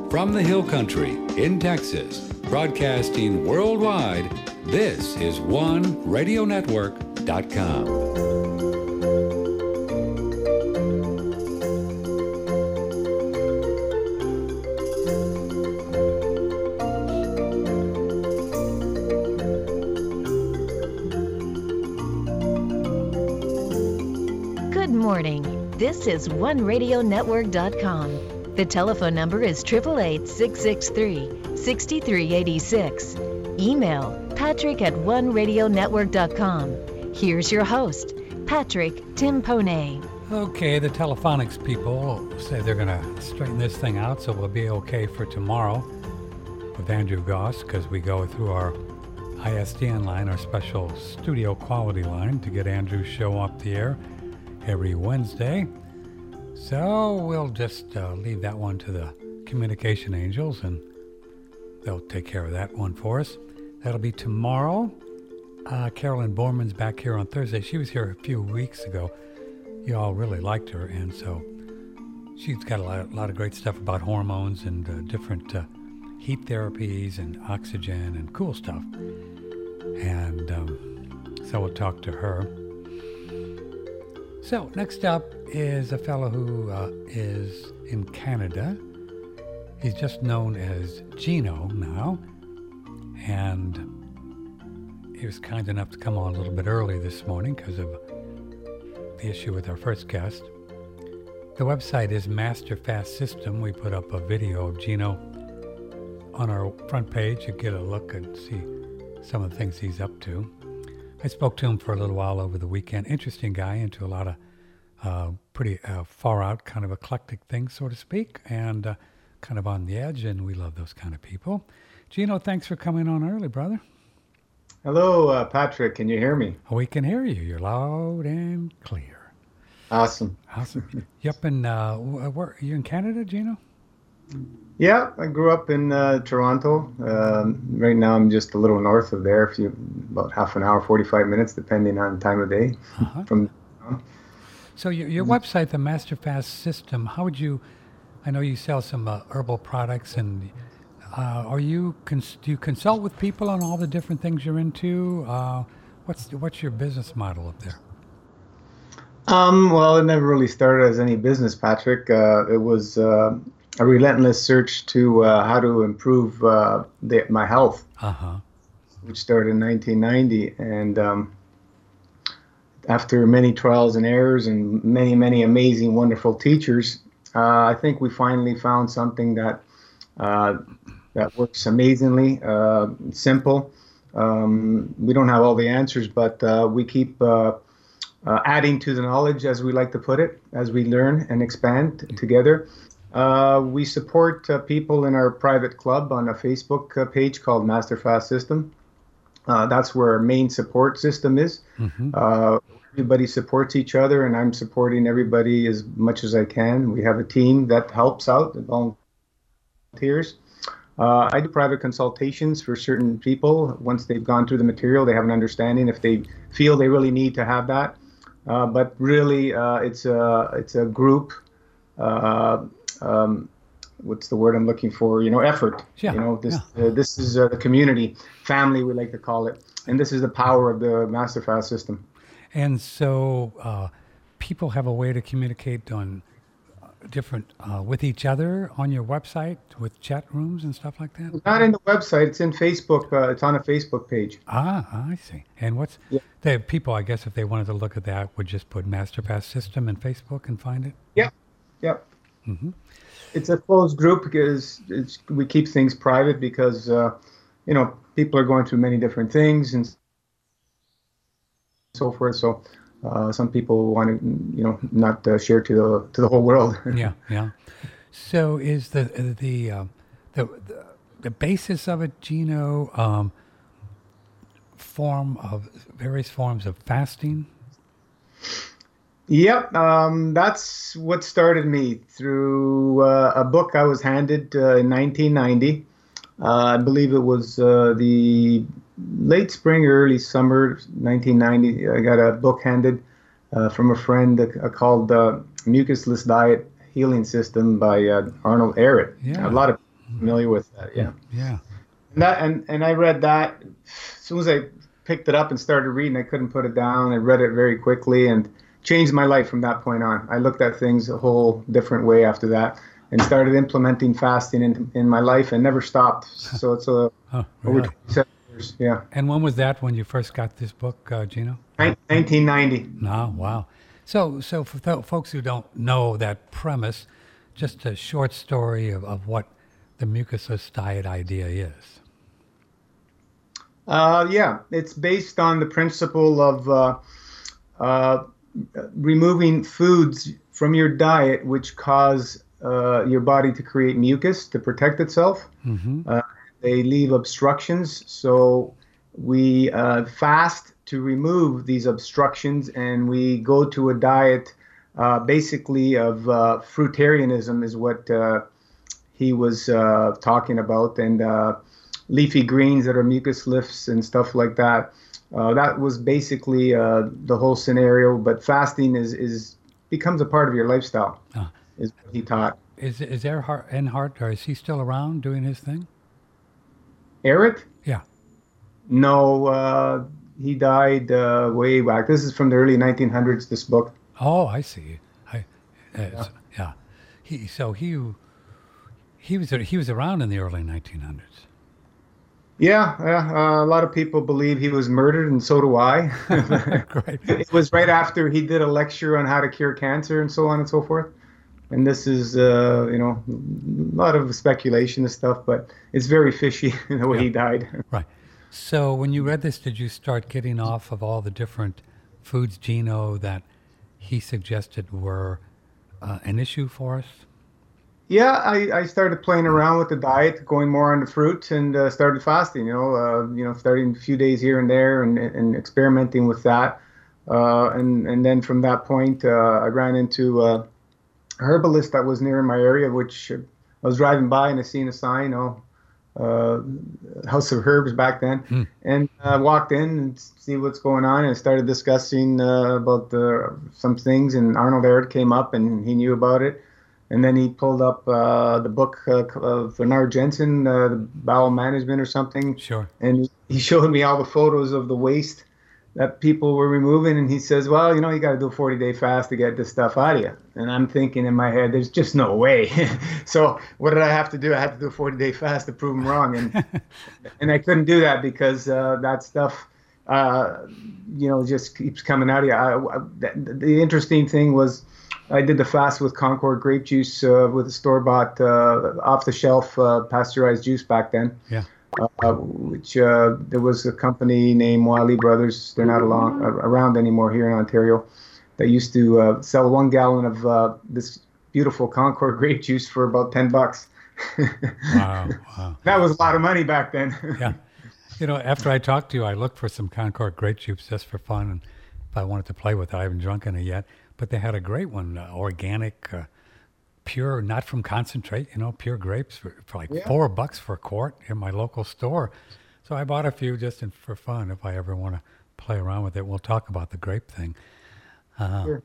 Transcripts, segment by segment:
From the Hill Country in Texas, broadcasting worldwide, this is OneRadioNetwork.com. Good morning. This is OneRadioNetwork.com. The telephone number is 888-663-6386. Email patrick@OneRadioNetwork.com. Here's your host, Patrick Timpone. Okay, the telephonics people say they're going to straighten this thing out, so we'll be okay for tomorrow with Andrew Goss, because we go through our ISDN line, our special studio quality line, to get Andrew's show up the air every Wednesday. So we'll just leave that one to the communication angels, and they'll take care of that one for us. That'll be tomorrow. Carolyn Borman's back here on Thursday. She was here a few weeks ago. You all really liked her, and so she's got a lot of great stuff about hormones and different heat therapies and oxygen and cool stuff. And so we'll talk to her. So next up is a fellow who is in Canada. He's just known as Gino now, and he was kind enough to come on a little bit early this morning because of the issue with our first guest. The website is Master Fast System. We put up a video of Gino on our front page. You get a look and see some of the things he's up to. I spoke to him for a little while over the weekend. Interesting guy, into a lot of pretty far out, kind of eclectic things, so to speak, and kind of on the edge, and we love those kind of people. Gino, thanks for coming on early, brother. Hello, Patrick. Can you hear me? We can hear you. You're loud and clear. Awesome. You up in, where, you in Canada, Gino? Yeah, I grew up in Toronto. Right now I'm just a little north of there, about half an hour, 45 minutes, depending on time of day. So your website, the Master Fast System, how would you, I know you sell some herbal products, and do you consult with people on all the different things you're into? What's your business model up there? Well, it never really started as any business, Patrick. It was a relentless search to how to improve my health, which started in 1990. And after many trials and errors and many, many amazing, wonderful teachers, I think we finally found something that works amazingly, simple. We don't have all the answers, but we keep adding to the knowledge, as we like to put it, as we learn and expand together. We support people in our private club on a Facebook page called Master Fast System. That's where our main support system is. Everybody supports each other, and I'm supporting everybody as much as I can. We have a team that helps out, the volunteers. I do private consultations for certain people. Once they've gone through the material, they have an understanding if they feel they really need to have that. But really, it's a group. What's the word I'm looking for? Effort. Yeah. This is the community, family, we like to call it, and this is the power of the Master Fast System. And so people have a way to communicate on different with each other on your website, with chat rooms and stuff like that? Not in the website. It's in Facebook. It's on a Facebook page. I see. And the people, I guess, if they wanted to look at that, would just put Master Fast System in Facebook and find it? Yep. It's a closed group because we keep things private because, people are going through many different things and so forth. So some people want to, not share to the whole world. Yeah. So is the basis of it, Gino, various forms of fasting? Yep, that's what started me through a book I was handed in 1990. I believe it was the late spring or early summer 1990. I got a book handed from a friend called Mucusless Diet Healing System by Arnold Ehret. Yeah. A lot of familiar with that. Yeah. Yeah. And I read that as soon as I picked it up and started reading. I couldn't put it down. I read it very quickly and changed my life from that point on. I looked at things a whole different way after that and started implementing fasting in my life and never stopped. So it's over really? 27 years. Yeah. And when was that when you first got this book, Gino? 1990. No, wow. So for folks who don't know that premise, just a short story of what the mucusless diet idea is. Yeah, it's based on the principle of removing foods from your diet which cause your body to create mucus to protect itself. Mm-hmm. They leave obstructions, so we fast to remove these obstructions, and we go to a diet basically of fruitarianism is what he was talking about, and leafy greens that are mucus lifts and stuff like that. That was basically the whole scenario, but fasting becomes a part of your lifestyle, is what he taught. Is Earnhardt, or is he still around doing his thing? Eric? Yeah. No, he died way back. This is from the early 1900s, this book. Oh, I see. Yeah. He was around in the early 1900s. Yeah, a lot of people believe he was murdered, and so do I. Great. It was right after he did a lecture on how to cure cancer and so on and so forth. And this is, a lot of speculation and stuff, but it's very fishy the way he died. Right. So when you read this, did you start getting off of all the different foods, Gino, that he suggested were an issue for us? Yeah, I started playing around with the diet, going more on the fruit, and started fasting. Starting a few days here and there, and experimenting with that. And then from that point, I ran into a herbalist that was near my area, which I was driving by and I seen a sign, House of Herbs back then, and walked in and see what's going on, and started discussing about some things, and Arnold Ehret came up and he knew about it. And then he pulled up the book of Bernard Jensen, the Bowel Management or something. Sure. And he showed me all the photos of the waste that people were removing. And he says, well, you got to do a 40-day fast to get this stuff out of you. And I'm thinking in my head, there's just no way. So what did I have to do? I had to do a 40-day fast to prove him wrong. And I couldn't do that because that stuff, just keeps coming out of you. The interesting thing was, I did the fast with Concord grape juice with a store-bought, off-the-shelf pasteurized juice back then. Yeah. Which there was a company named Wiley Brothers. They're not around anymore here in Ontario. That used to sell 1 gallon of this beautiful Concord grape juice for about $10. Wow. That was a lot of money back then. Yeah. After I talked to you, I looked for some Concord grape juice just for fun, and if I wanted to play with it, I haven't drunk any yet. But they had a great one, organic, pure, not from concentrate, pure grapes for like $4 for a quart in my local store. So I bought a few just for fun if I ever want to play around with it. We'll talk about the grape thing. Sure.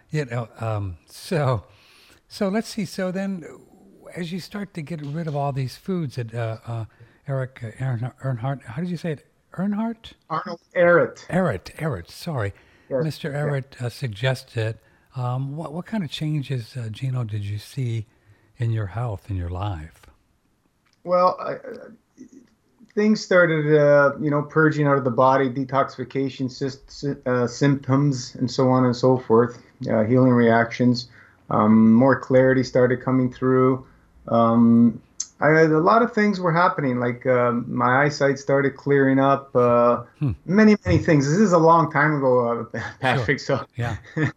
So let's see. So then as you start to get rid of all these foods that Eric Earnhardt, how did you say it? Earnhardt? Arnold Ehret. Ehret, sorry. Yes. Mr. Ehret suggested, what kind of changes, Gino, did you see in your health, in your life? Well, things started, purging out of the body, detoxification symptoms, and so on and so forth, healing reactions. More clarity started coming through. A lot of things were happening, like my eyesight started clearing up, many things. This is a long time ago, Patrick, Sure. so, Yeah.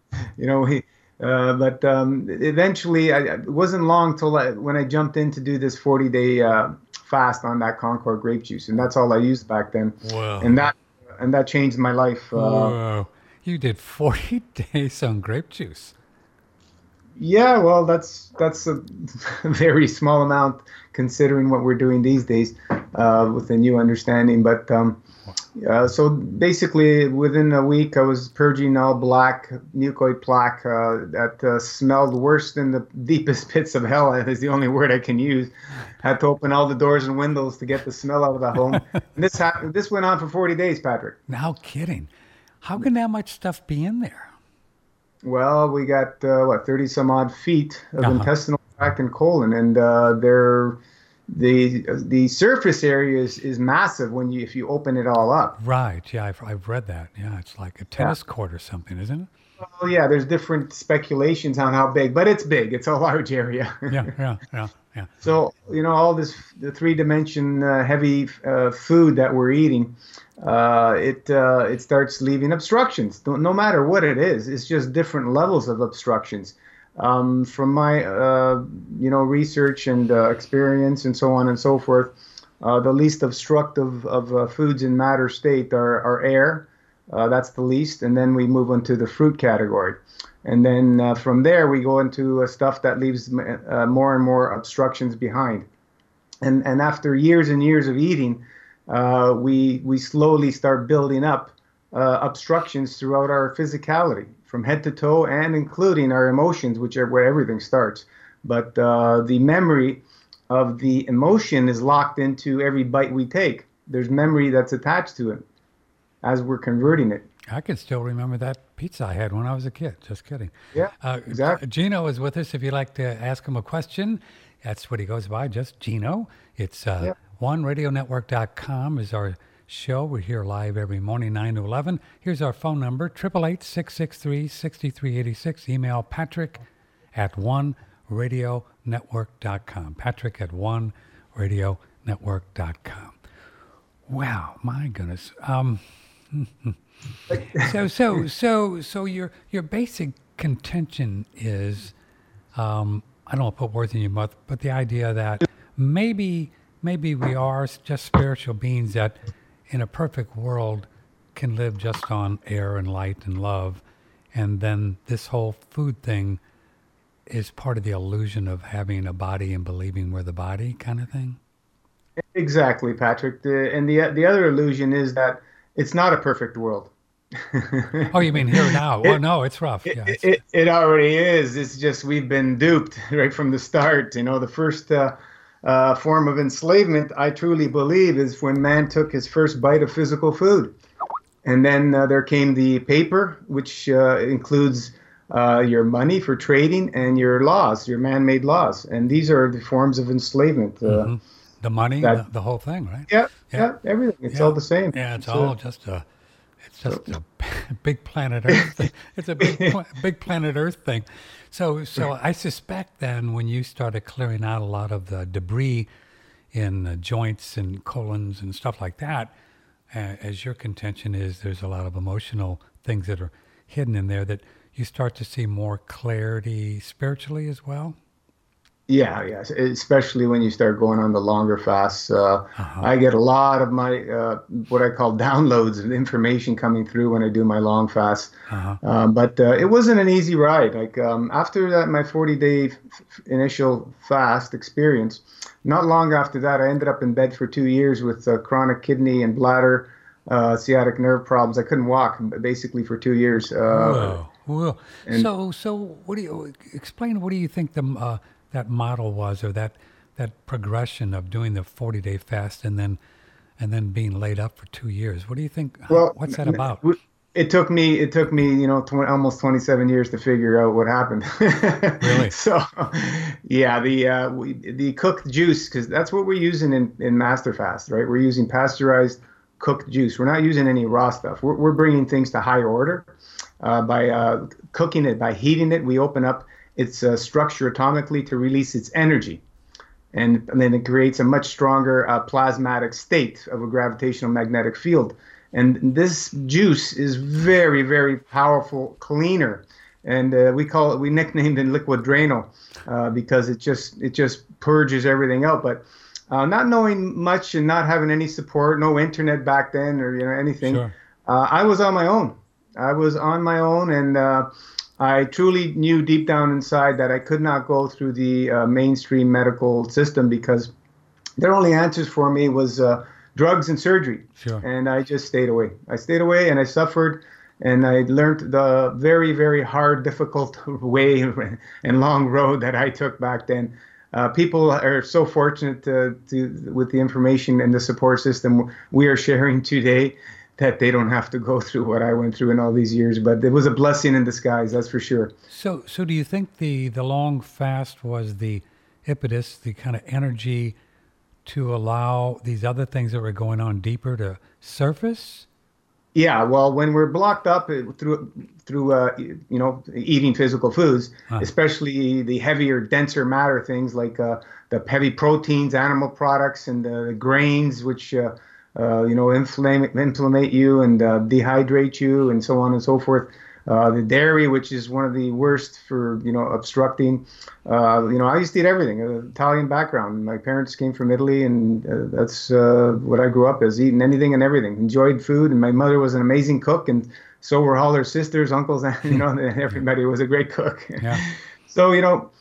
but eventually, it wasn't long till when I jumped in to do this 40-day fast on that Concord grape juice, and that's all I used back then. Whoa. And that changed my life. Whoa. You did 40 days on grape juice. Yeah, well, that's a very small amount considering what we're doing these days with the new understanding. But So basically, within a week, I was purging all black mucoid plaque that smelled worse than the deepest pits of hell. Is the only word I can use. Had to open all the doors and windows to get the smell out of the home. And this went on for 40 days, Patrick. No kidding. How can that much stuff be in there? Well, we got 30 some odd feet of intestinal tract and colon, and the surface area is massive if you open it all up. Right. Yeah, I've read that. Yeah, it's like a tennis court or something, isn't it? Well, yeah. There's different speculations on how big, but it's big. It's a large area. Yeah. So all this the 3-dimension heavy food that we're eating, it starts leaving obstructions. No matter what it is, it's just different levels of obstructions. From my research and experience and so on and so forth, the least obstructive of foods in matter state are air. That's the least, and then we move on to the fruit category. And then from there, we go into stuff that leaves more and more obstructions behind. And after years and years of eating, we slowly start building up obstructions throughout our physicality, from head to toe, and including our emotions, which are where everything starts. But the memory of the emotion is locked into every bite we take. There's memory that's attached to it as we're converting it. I can still remember that pizza I had when I was a kid. Just kidding. Yeah, exactly. Gino is with us. If you'd like to ask him a question, that's what he goes by, just Gino. It's OneRadioNetwork.com is our show. We're here live every morning, 9 to 11. Here's our phone number, 888-663-6386. Email patrick@OneRadioNetwork.com. patrick@OneRadioNetwork.com. Wow, my goodness. So your basic contention is, I don't want to put words in your mouth, but the idea that maybe we are just spiritual beings that in a perfect world can live just on air and light and love, and then this whole food thing is part of the illusion of having a body and believing we're the body kind of thing? Exactly, Patrick. And the other illusion is that it's not a perfect world. Oh, you mean here now? Well, no, it's rough. Yeah, it already is. It's just we've been duped right from the start. The first form of enslavement, I truly believe, is when man took his first bite of physical food. And then there came the paper, which includes your money for trading and your laws, your man-made laws. And these are the forms of enslavement. The money, the whole thing, right? Yeah, everything. It's all the same. Yeah, it's all just a big planet Earth thing. It's a big planet Earth thing. So I suspect then when you started clearing out a lot of the debris in joints and colons and stuff like that, as your contention is, there's a lot of emotional things that are hidden in there, that you start to see more clarity spiritually as well? Yeah, especially when you start going on the longer fasts. I get a lot of my what I call downloads of information coming through when I do my long fasts. But it wasn't an easy ride. Like after that, my 40-day initial fast experience, not long after that, I ended up in bed for 2 years with chronic kidney and bladder, sciatic nerve problems. I couldn't walk basically for 2 years. Whoa. So what do you explain? What do you think that model was, or that progression of doing the 40-day fast and then being laid up for 2 years? What do you think? What's that about? It took me, almost 27 years to figure out what happened. Really? So, yeah, the cooked juice, because that's what we're using in Master Fast, right? We're using pasteurized cooked juice. We're not using any raw stuff. We're bringing things to high order by cooking it, by heating it. We open up its structure atomically to release its energy. And then it creates a much stronger plasmatic state of a gravitational magnetic field. And this juice is very, very powerful cleaner. And we nicknamed it Liquid Drano because it just purges everything out. But not knowing much and not having any support, no internet back then or anything, sure. I was on my own. And I truly knew deep down inside that I could not go through the mainstream medical system, because their only answers for me was drugs and surgery. Sure. And I just stayed away. I stayed away and I suffered, and I learned the very, very hard, difficult way and long road that I took back then. People are so fortunate with the information and the support system we are sharing today that they don't have to go through what I went through in all these years. But it was a blessing in disguise, that's for sure. So do you think the long fast was the impetus, the kind of energy to allow these other things that were going on deeper to surface? Yeah, well, when we're blocked up through eating physical foods, especially the heavier, denser matter things like the heavy proteins, animal products, and the grains, which inflammate you and dehydrate you, and so on and so forth. The dairy, which is one of the worst for obstructing. I used to eat everything. Italian background. My parents came from Italy, and that's what I grew up as, eating anything and everything. Enjoyed food, and my mother was an amazing cook, and so were all her sisters, uncles, and everybody was a great cook. Yeah. So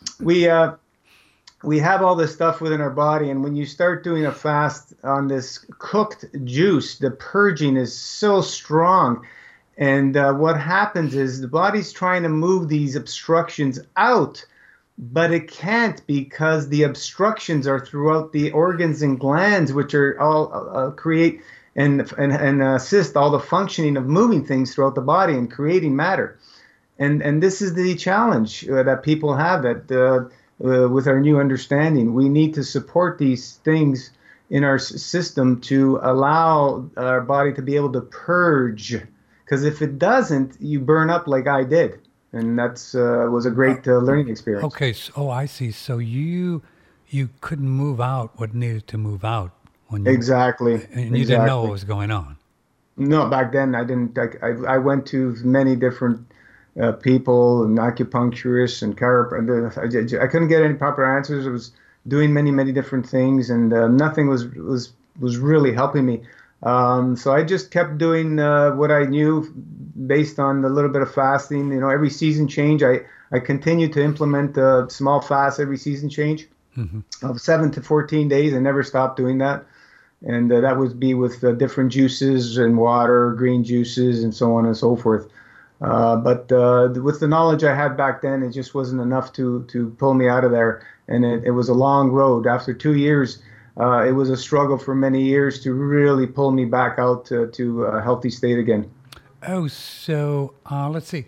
we have all this stuff within our body, and when you start doing a fast on this cooked juice, the purging is so strong. And what happens is the body's trying to move these obstructions out, but it can't, because the obstructions are throughout the organs and glands, which are all create and assist all the functioning of moving things throughout the body and creating matter. And this is the challenge that people have with our new understanding. We need to support these things in our system to allow our body to be able to purge. Because if it doesn't, you burn up like I did. And that's was a great learning experience. Okay. I see. So you couldn't move out what needed to move out. Exactly. And you didn't know what was going on. No, back then I didn't. I went to many different people and acupuncturists and chiropractors. I couldn't get any proper answers. I was doing many different things, and nothing was really helping me. So I just kept doing what I knew based on a little bit of fasting. Every season change, I continued to implement a small fast every season change of 7 to 14 days. I never stopped doing that. And that would be with different juices and water, green juices, and so on and so forth. But with the knowledge I had back then, it just wasn't enough to pull me out of there. And it was a long road. After 2 years, it was a struggle for many years to really pull me back out to a healthy state again. Oh, so let's see.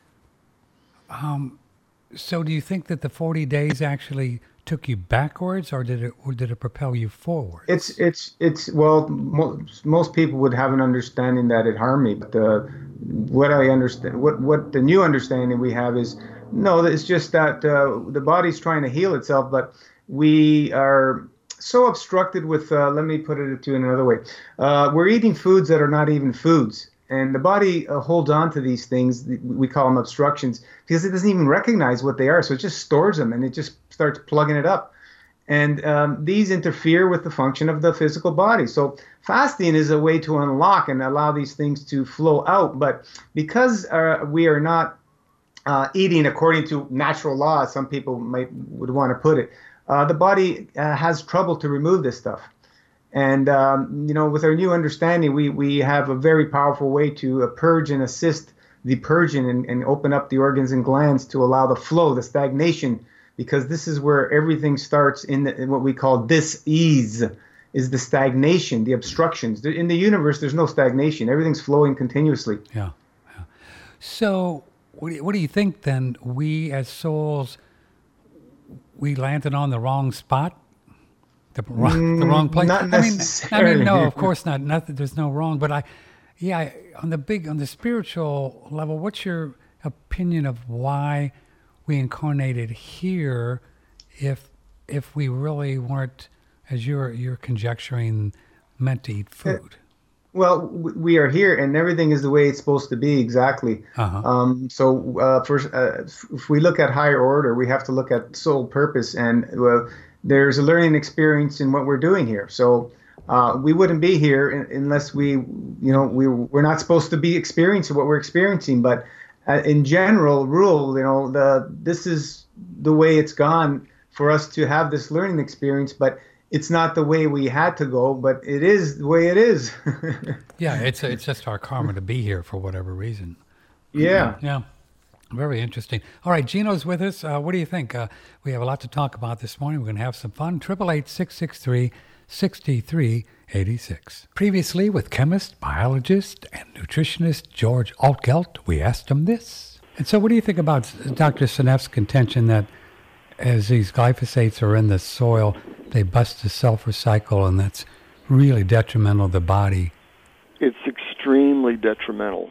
So do you think that the 40 days actually took you backwards, or did it propel you forward? Well, most people would have an understanding that it harmed me, but what I understand, what the new understanding we have is, no, it's just that the body's trying to heal itself, but we are so obstructed with, let me put it to another way. We're eating foods that are not even foods. And the body holds on to these things, we call them obstructions, because it doesn't even recognize what they are. So it just stores them, and it just starts plugging it up. And these interfere with the function of the physical body. So fasting is a way to unlock and allow these things to flow out. But because we are not eating according to natural law, some people would want to put it, the body has trouble to remove this stuff. And, with our new understanding, we have a very powerful way to purge and assist the purging and open up the organs and glands to allow the flow, the stagnation, because this is where everything starts in what we call dis-ease, is the stagnation, the obstructions. In the universe, there's no stagnation. Everything's flowing continuously. Yeah. So what do you think, then? We as souls, we landed on the wrong spot? The wrong place. Not necessarily. I mean, no, of course not. Nothing. There's no wrong. But on the spiritual level, what's your opinion of why we incarnated here, if we really weren't, as you're conjecturing, meant to eat food? Well, we are here, and everything is the way it's supposed to be, exactly. First, if we look at higher order, we have to look at soul purpose, and there's a learning experience in what we're doing here. So we wouldn't be here unless we're not supposed to be experiencing what we're experiencing. But in general rule, this is the way it's gone for us to have this learning experience. But it's not the way we had to go, but it is the way it is. Yeah, it's just our karma to be here for whatever reason. Yeah. Yeah. Very interesting. All right, Gino's with us. What do you think? We have a lot to talk about this morning. We're going to have some fun. 888-663-6386. Previously, with chemist, biologist, and nutritionist George Altgeld, we asked him this. And so what do you think about Dr. Seneff's contention that as these glyphosates are in the soil, they bust the sulfur cycle, and that's really detrimental to the body? It's extremely detrimental.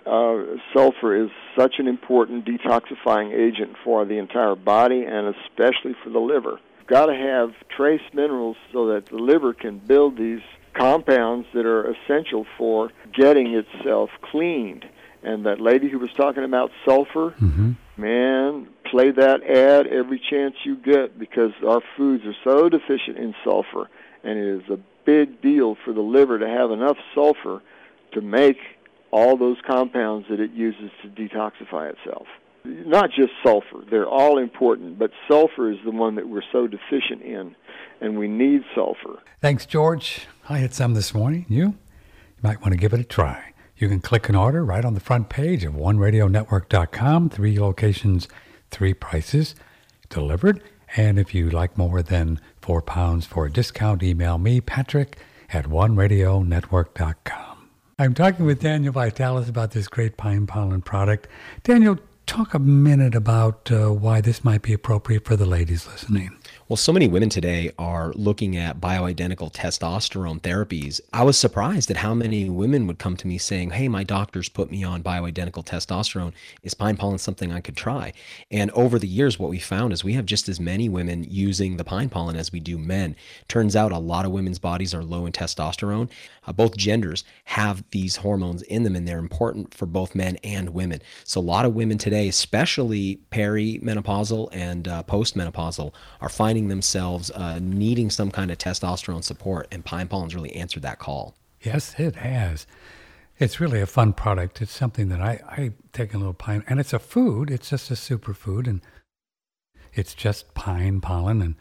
Sulfur is such an important detoxifying agent for the entire body and especially for the liver. You've got to have trace minerals so that the liver can build these compounds that are essential for getting itself cleaned. And that lady who was talking about sulfur, man, play that ad every chance you get, because our foods are so deficient in sulfur, and it is a big deal for the liver to have enough sulfur to make all those compounds that it uses to detoxify itself. Not just sulfur, they're all important, but sulfur is the one that we're so deficient in, and we need sulfur. Thanks, George. I had some this morning. You might want to give it a try. You can click an order right on the front page of OneRadioNetwork.com. 3 locations, 3 prices delivered. And if you like more than £4 for a discount, email me, Patrick, at OneRadioNetwork.com. I'm talking with Daniel Vitalis about this great pine pollen product. Daniel, talk a minute about why this might be appropriate for the ladies listening. Well, so many women today are looking at bioidentical testosterone therapies. I was surprised at how many women would come to me saying, hey, my doctor's put me on bioidentical testosterone. Is pine pollen something I could try? And over the years, what we found is we have just as many women using the pine pollen as we do men. Turns out a lot of women's bodies are low in testosterone. Both genders have these hormones in them, and they're important for both men and women. So a lot of women today, especially perimenopausal and postmenopausal, are finding themselves needing some kind of testosterone support, and pine pollen's really answered that call. Yes, it has. It's really a fun product. It's something that I take a little pine, and it's a food. It's just a superfood, and it's just pine pollen, and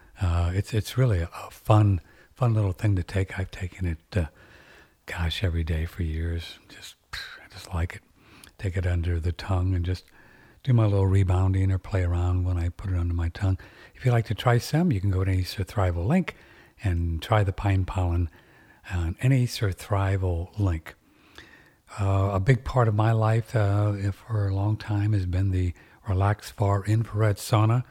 it's really a fun little thing to take. I've taken it, every day for years. I just like it. Take it under the tongue and just do my little rebounding or play around when I put it under my tongue. If you'd like to try some, you can go to any Surthrival link and try the pine pollen on any Surthrival link. A big part of my life for a long time has been the Relax Far Infrared Sauna.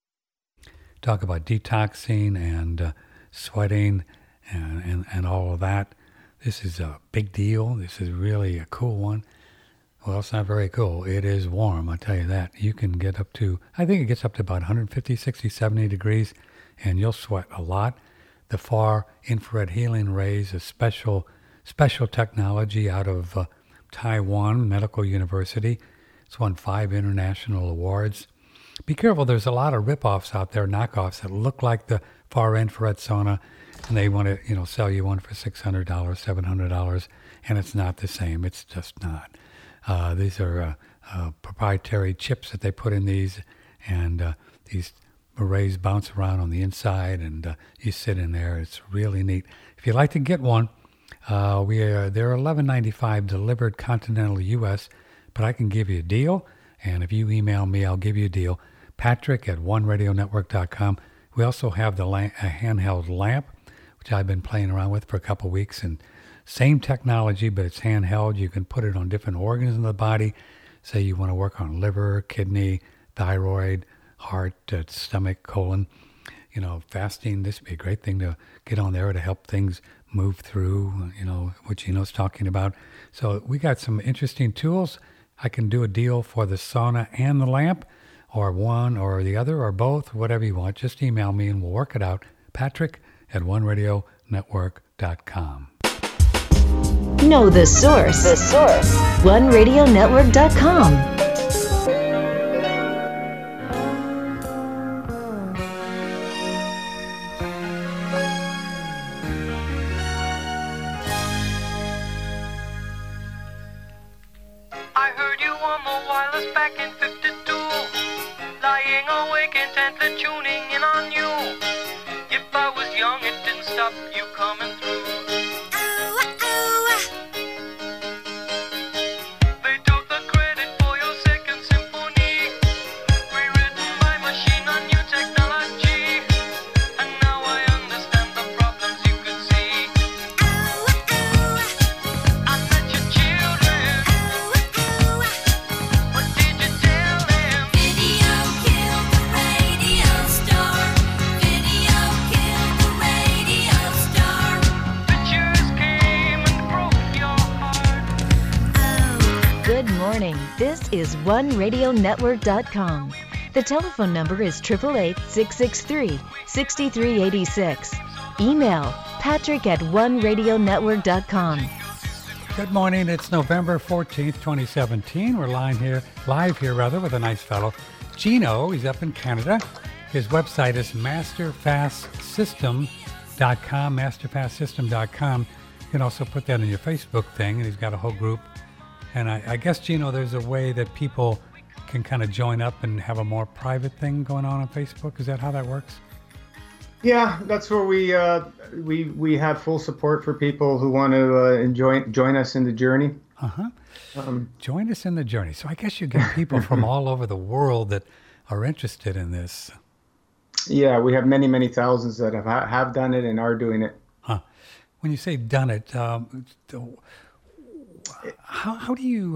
Talk about detoxing and sweating and all of that. This is a big deal. This is really a cool one. Well, it's not very cool. It is warm, I'll tell you that. You can get up to, I think it gets up to about 150, 60, 70 degrees, and you'll sweat a lot. The Far Infrared Healing Rays, a special technology out of Taiwan Medical University. It's won 5 international awards. Be careful, there's a lot of rip-offs out there, knockoffs that look like the Far Infrared Sauna, and they want to, sell you one for $600, $700, and it's not the same. It's just not. These are proprietary chips that they put in these, and these rays bounce around on the inside, and you sit in there. It's really neat. If you'd like to get one, they're $11.95 delivered continental U.S., but I can give you a deal, and if you email me, I'll give you a deal. Patrick at OneRadioNetwork.com. We also have the a handheld lamp, which I've been playing around with for a couple of weeks, and same technology, but it's handheld. You can put it on different organs in the body. Say you want to work on liver, kidney, thyroid, heart, stomach, colon, fasting. This would be a great thing to get on there to help things move through, what Gino's talking about. So we got some interesting tools. I can do a deal for the sauna and the lamp, or one or the other, or both, whatever you want. Just email me and we'll work it out. Patrick at OneRadioNetwork.com. Know the source. OneRadioNetwork.com. I heard you on the wireless back in 52, lying awake intently tuning in on you. If I was young stop you coming through. They took the credit for your second symphony, rewritten by machine on new technology. And now I understand the problems you could see. I met your children. What did you tell them? Video killed the radio star. Video killed the radio star. Pictures came and broke your heart. Good morning. This is OneRadioNetwork.com. The telephone number is 888-663-6386. Email patrick@OneRadioNetwork.com. Good morning. It's November 14th, 2017. We're live here with a nice fellow, Gino. He's up in Canada. His website is masterfastsystem.com, masterfastsystem.com. You can also put that in your Facebook thing, and he's got a whole group. And I guess, Gino, there's a way that people can kind of join up and have a more private thing going on Facebook. Is that how that works? Yeah, that's where we have full support for people who want to join us in the journey. Join us in the journey. So I guess you get people from all over the world that are interested in this. Yeah, we have many, many thousands that have done it and are doing it. When you say done it, how do you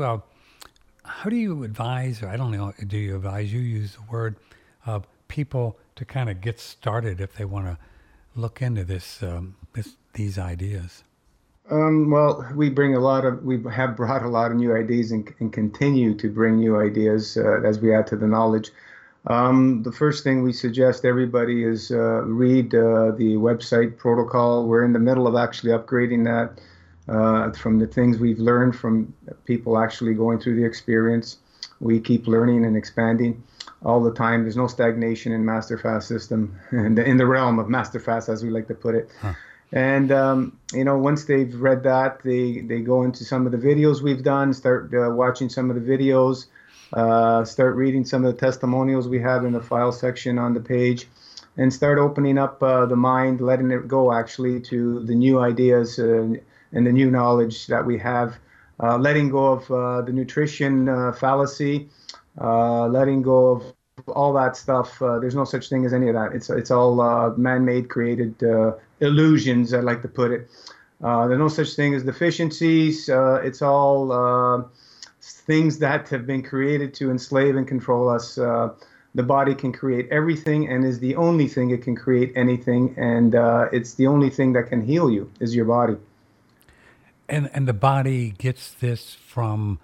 advise, or I don't know, do you advise, you use the word, people to kind of get started if they want to look into these ideas? Well, we have brought a lot of new ideas and continue to bring new ideas as we add to the knowledge. The first thing we suggest everybody is read the website protocol. We're in the middle of actually upgrading that from the things we've learned from people actually going through the experience. We keep learning and expanding all the time. There's no stagnation in MasterFast System, in the realm of MasterFast, as we like to put it. And once they've read that, they go into some of the videos we've done, start watching some of the videos, start reading some of the testimonials we have in the file section on the page, and start opening up the mind, letting it go actually to the new ideas and the new knowledge that we have, letting go of the nutrition fallacy, letting go of all that stuff. There's no such thing as any of that. It's all man-made, created illusions, I like to put it. There's no such thing as deficiencies. It's all things that have been created to enslave and control us. The body can create everything and is the only thing it can create anything. And it's the only thing that can heal you is your body. And the body gets this from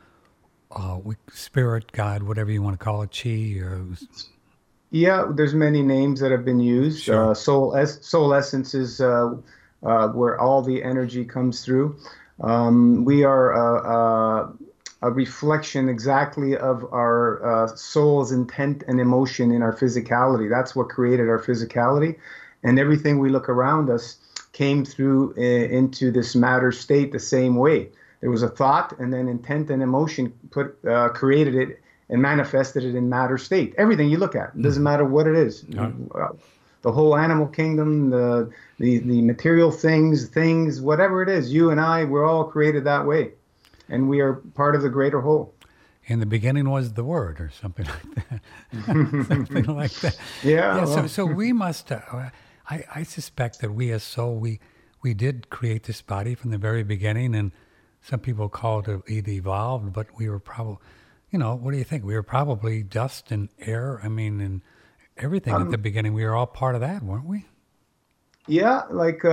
spirit, God, whatever you want to call it, chi, or... Yeah, there's many names that have been used. Sure. Soul essence is where all the energy comes through. We are a reflection exactly of our soul's intent and emotion in our physicality. That's what created our physicality. And everything we look around us came through into this matter state the same way. There was a thought, and then intent and emotion created it and manifested it in matter state. Everything you look at, it doesn't matter what it is. The whole animal kingdom, the material things, whatever it is, you and I, we're all created that way. And we are part of the greater whole. In the beginning was the Word, or something like that. Something like that. Yeah. Well. So we must... I suspect that we as soul, we did create this body from the very beginning, and some people call it evolved, but we were probably, what do you think? We were probably dust and air, and everything at the beginning. We were all part of that, weren't we? Yeah, like,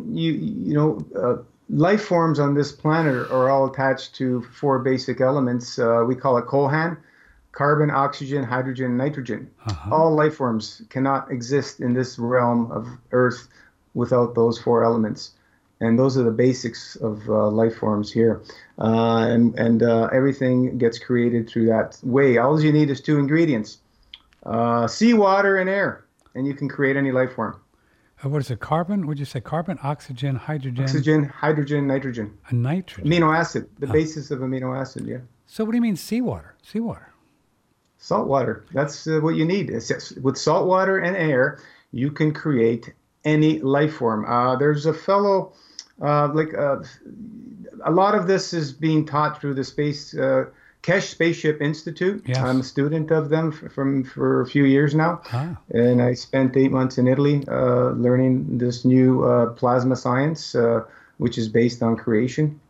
life forms on this planet are all attached to 4 basic elements. We call it Kohan: carbon, oxygen, hydrogen, nitrogen. All life forms cannot exist in this realm of Earth without those 4 elements. And those are the basics of life forms here. And everything gets created through that way. All you need is 2 ingredients, seawater and air, and you can create any life form. What is it, carbon? Would you say carbon, oxygen, hydrogen? Oxygen, hydrogen, nitrogen. A nitrogen. Amino acid, the basis of amino acid, yeah. So what do you mean seawater? Seawater. Salt water. That's what you need. With salt water and air, you can create any life form. There's a fellow, a lot of this is being taught through the Kesh Spaceship Institute. Yes. I'm a student of them for a few years now, and I spent 8 months in Italy learning this new plasma science, which is based on creation.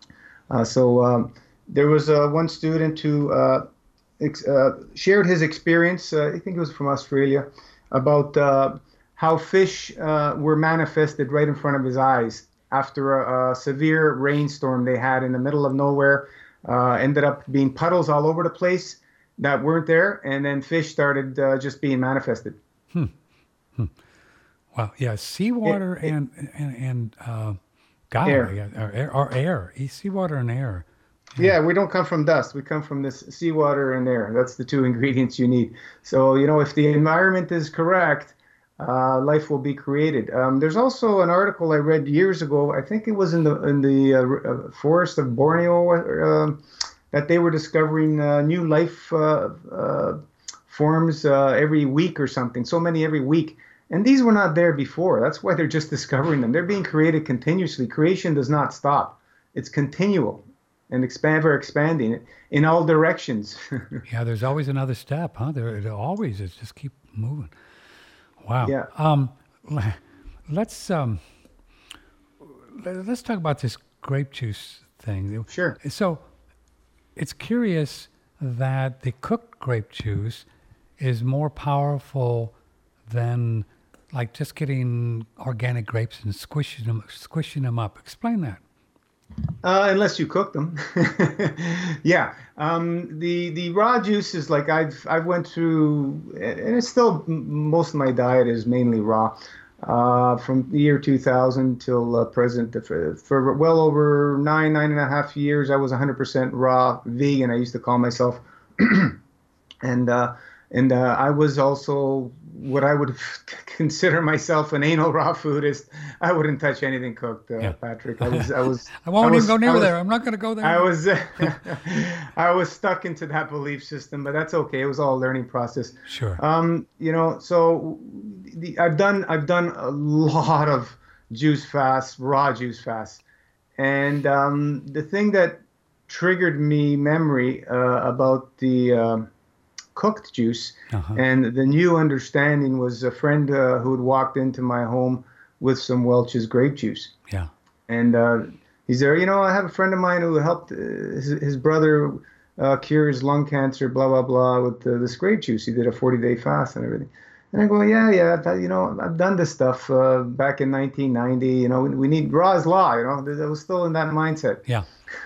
There was one student who shared his experience, I think it was from Australia, about how fish were manifested right in front of his eyes after a severe rainstorm they had in the middle of nowhere. Ended up being puddles all over the place that weren't there, and then fish started just being manifested. Wow. Yeah. Seawater and God, Air. or air. Seawater and air. Yeah, we don't come from dust. We come from this seawater and air. That's the two ingredients you need. So, if the environment is correct, life will be created. There's also an article I read years ago. I think it was in the forest of Borneo that they were discovering new life forms every week or something. So many every week. And these were not there before. That's why they're just discovering them. They're being created continuously. Creation does not stop. It's continual and ever expanding in all directions. Yeah, there's always another step, huh? There always is. Just keep moving. Wow. Yeah. Let's talk about this grape juice thing. Sure. So it's curious that the cooked grape juice is more powerful than like just getting organic grapes and squishing them up. Explain that. Unless you cook them. Yeah. The raw juice is like I've went through, and it's still, most of my diet is mainly raw. From the year 2000 till present, for well over nine and a half years, I was 100% raw vegan. I used to call myself, and I was also what I would consider myself an anal raw foodist. I wouldn't touch anything cooked, Patrick. I won't even go near there. I'm not going to go there. I was stuck into that belief system, but that's okay. It was all a learning process. Sure. So I've done a lot of juice fasts, raw juice fasts, and the thing that triggered me memory about the cooked juice and the new understanding was a friend who had walked into my home with some Welch's grape juice. Yeah. And he's there, I have a friend of mine who helped his brother cure his lung cancer, blah, blah, blah, with this grape juice. He did a 40-day fast and everything. And I go, I've done this stuff back in 1990. We need raw as law. I was still in that mindset. Yeah.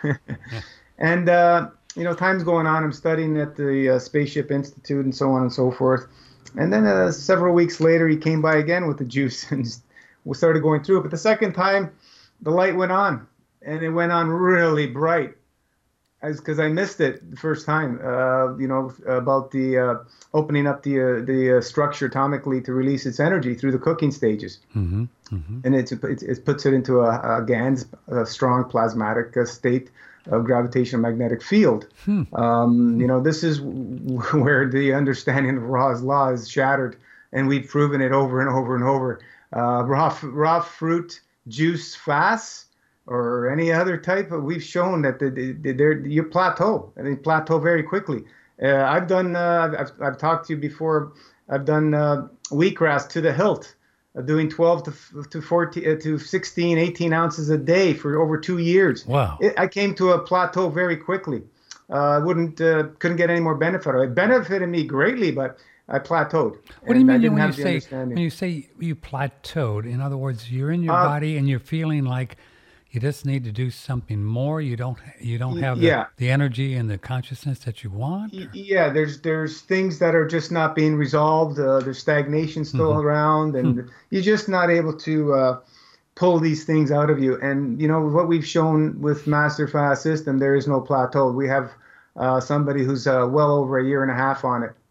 And time's going on. I'm studying at the Spaceship Institute and so on and so forth. And then several weeks later, he came by again with the juice and we started going through it. But the second time, the light went on, and it went on really bright, because I missed it the first time. About the opening up the structure atomically to release its energy through the cooking stages, and it puts it into a GANS, a strong plasmatic state of gravitational magnetic field. This is where the understanding of Ra's law is shattered, and we've proven it over and over and over. Raw fruit juice fasts or any other type, we've shown that you plateau, and they plateau very quickly. I've done. I've talked to you before. I've done wheatgrass to the hilt, doing 12 to 14 to 16, 18 ounces a day for over 2 years. Wow! I came to a plateau very quickly. Couldn't get any more benefit. It benefited me greatly, but I plateaued. What do you mean when you say you plateaued? In other words, you're in your body and you're feeling like you just need to do something more. You don't have the energy and the consciousness that you want. Yeah, there's things that are just not being resolved. There's stagnation still around, and you're just not able to pull these things out of you. And what we've shown with Master Fast System, there is no plateau. We have somebody who's well over a year and a half on it.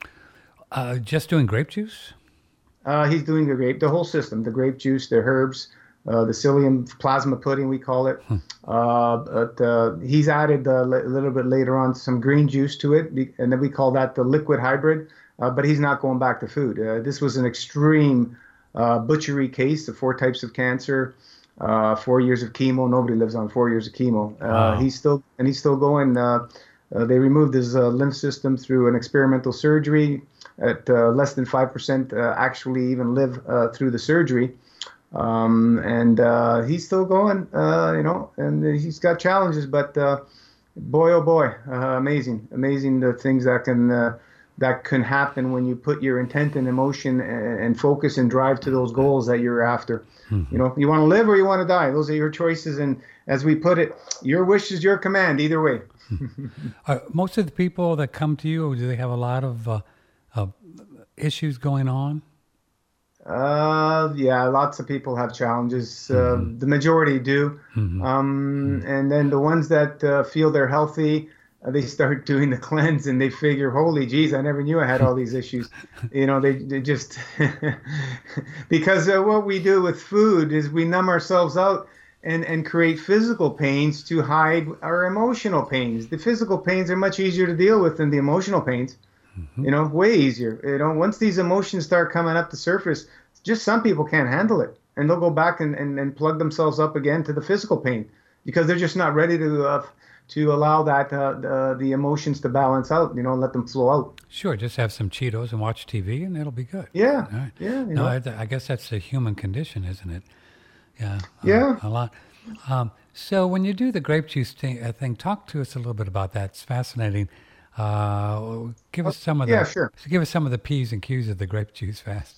Just doing grape juice? He's doing the whole system, the grape juice, the herbs, the psyllium plasma pudding, we call it. But he's added a little bit later on some green juice to it, and then we call that the liquid hybrid. But he's not going back to food. This was an extreme butchery case, the 4 types of cancer, 4 years of chemo. Nobody lives on 4 years of chemo. Wow. He's still going. They removed his lymph system through an experimental surgery. At less than 5% actually even live through the surgery. And he's still going, and he's got challenges, but boy, oh boy, amazing the things that can happen when you put your intent and emotion and focus and drive to those goals that you're after. You know, you want to live or you want to die. Those are your choices. And as we put it, your wish is your command either way. Most of the people that come to you, do they have a lot of issues going on? Yeah, lots of people have challenges. The majority do. And then the ones that feel they're healthy, they start doing the cleanse and they figure, holy geez, I never knew I had all these issues. You know, they just, because what we do with food is we numb ourselves out and create physical pains to hide our emotional pains. The physical pains are much easier to deal with than the emotional pains. You know, way easier. You know, once these emotions start coming up the surface, just some people can't handle it, and they'll go back and plug themselves up again to the physical pain because they're just not ready to allow that the emotions to balance out. You know, and let them flow out. Sure, just have some Cheetos and watch TV, and it'll be good. Yeah, All right. yeah. You No, know. I guess that's a human condition, isn't it? Yeah. Yeah. A lot. So when you do the grape juice thing, talk to us a little bit about that. It's fascinating. Give us some of yeah, sure. Give us some of the P's and Q's of the grape juice fast.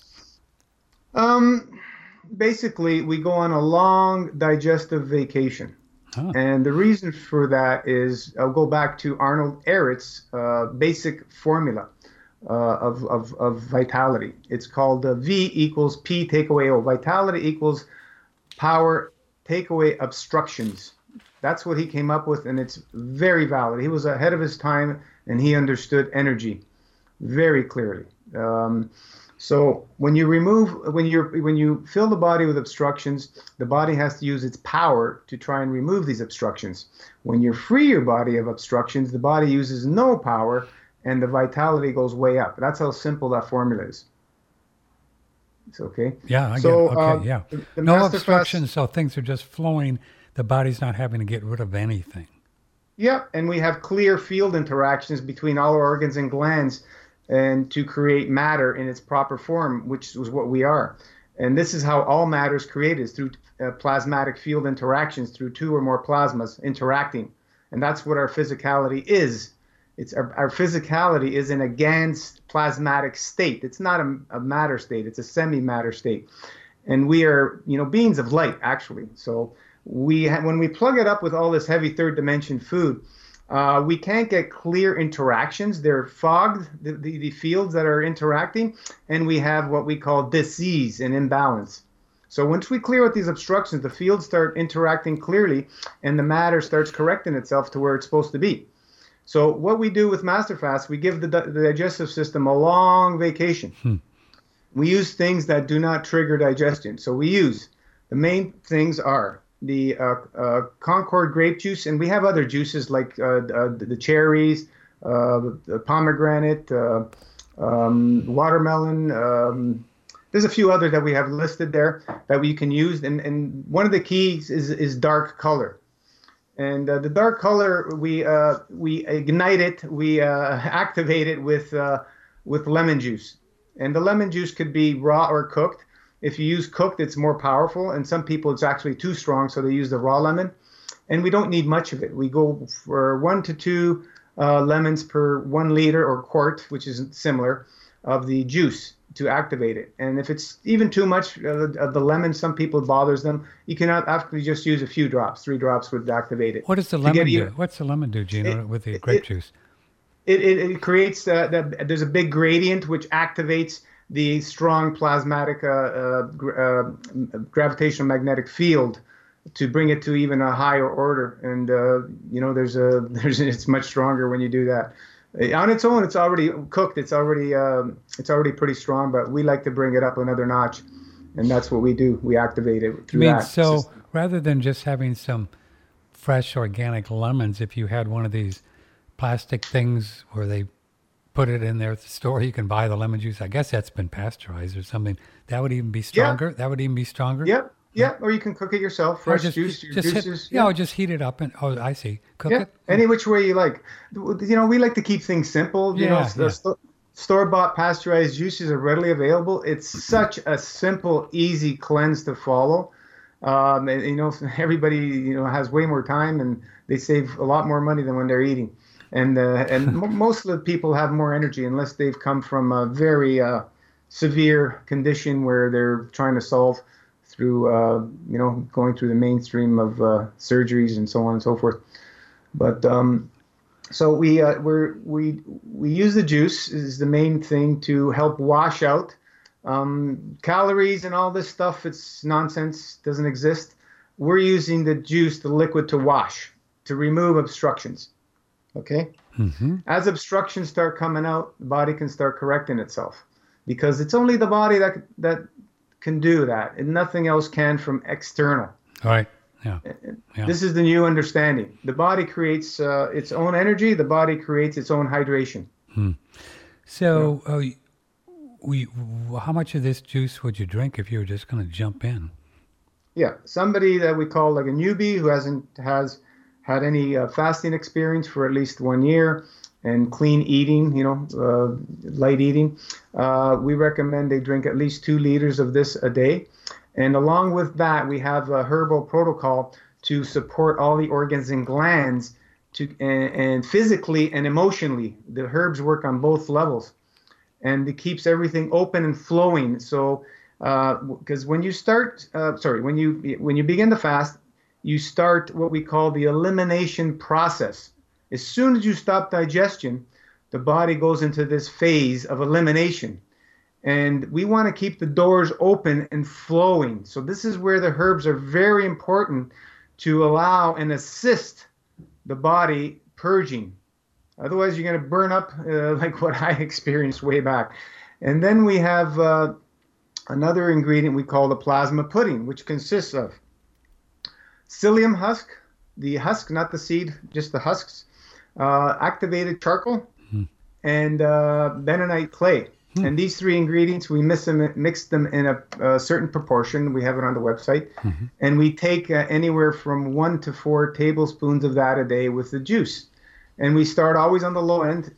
Basically, we go on a long digestive vacation. Oh. And the reason for that is, I'll go back to Arnold Ehret's basic formula of vitality. It's called V equals P take away O. Vitality equals power take away obstructions. That's what he came up with, and it's very valid. He was ahead of his time, and he understood energy very clearly. So when you fill the body with obstructions, the body has to use its power to try and remove these obstructions. When you free your body of obstructions, the body uses no power, and the vitality goes way up. That's how simple that formula is. It's okay. Yeah, I So, get it. Okay, yeah. the No Master obstructions, so things are just flowing. The body's not having to get rid of anything. Yep, and we have clear field interactions between all our organs and glands, and to create matter in its proper form, which is what we are. And this is how all matter is created, is through plasmatic field interactions, through 2 or more plasmas interacting. And that's what our physicality is. It's our physicality is in a GANS plasmatic state. It's not a matter state. It's a semi-matter state. And we are, beings of light, actually. So when we plug it up with all this heavy third dimension food, we can't get clear interactions. They're fogged, the fields that are interacting, and we have what we call disease and imbalance. So once we clear out these obstructions, the fields start interacting clearly, and the matter starts correcting itself to where it's supposed to be. So what we do with MasterFast, we give the digestive system a long vacation. We use things that do not trigger digestion. So the main things are the Concord grape juice, and we have other juices like the cherries, the pomegranate, watermelon. There's a few others that we have listed there that we can use, and one of the keys is dark color. And the dark color, we ignite it, we activate it with lemon juice, and the lemon juice could be raw or cooked. If you use cooked, it's more powerful, and some people it's actually too strong, so they use the raw lemon. And we don't need much of it. We go for 1 to 2 lemons per 1 liter or quart, which is similar, of the juice to activate it. And if it's even too much of the lemon, some people it bothers them. You can actually just use a few drops. 3 drops would activate it. What does the lemon do? What's the lemon do, Gino, with the grape juice? It creates there's a big gradient which activates the strong plasmatic gravitational magnetic field to bring it to even a higher order. And it's much stronger when you do that. On its own, it's already cooked. It's already pretty strong, but we like to bring it up another notch, and that's what we do. We activate it through that. So rather than just having some fresh organic lemons, if you had one of these plastic things where they put it in there at the store. You can buy the lemon juice. I guess that's been pasteurized or something. That would even be stronger. That would even be stronger. Yep. Yeah, or you can cook it yourself. Fresh juice, your juices. Or just heat it up and I see. Cook it. Any which way you like. We like to keep things simple. Store-bought pasteurized juices are readily available. It's such a simple, easy cleanse to follow. And, everybody has way more time and they save a lot more money than when they're eating. And most of the people have more energy unless they've come from a very severe condition where they're trying to solve through going through the mainstream of surgeries and so on and so forth. But so we use the juice is the main thing to help wash out calories and all this stuff. It's nonsense, doesn't exist. We're using the juice, the liquid, to wash, to remove obstructions. Okay. Mm-hmm. As obstructions start coming out, the body can start correcting itself, because it's only the body that can do that, and nothing else can from external. All right. Yeah. This is the new understanding. The body creates its own energy. The body creates its own hydration. So, how much of this juice would you drink if you were just going to jump in? Yeah, somebody that we call like a newbie who has had any fasting experience for at least 1 year and clean eating, light eating, we recommend they drink at least 2 liters of this a day. And along with that, we have a herbal protocol to support all the organs and glands and physically and emotionally. The herbs work on both levels, and it keeps everything open and flowing. So, because when you when you begin to fast, you start what we call the elimination process. As soon as you stop digestion, the body goes into this phase of elimination. And we want to keep the doors open and flowing. So this is where the herbs are very important to allow and assist the body purging. Otherwise, you're going to burn up like what I experienced way back. And then we have another ingredient we call the plasma pudding, which consists of psyllium husk, the husk, not the seed, just the husks, activated charcoal, and bentonite clay. And these 3 ingredients, we mix them in a certain proportion. We have it on the website. And we take anywhere from 1 to 4 tablespoons of that a day with the juice. And we start always on the low end,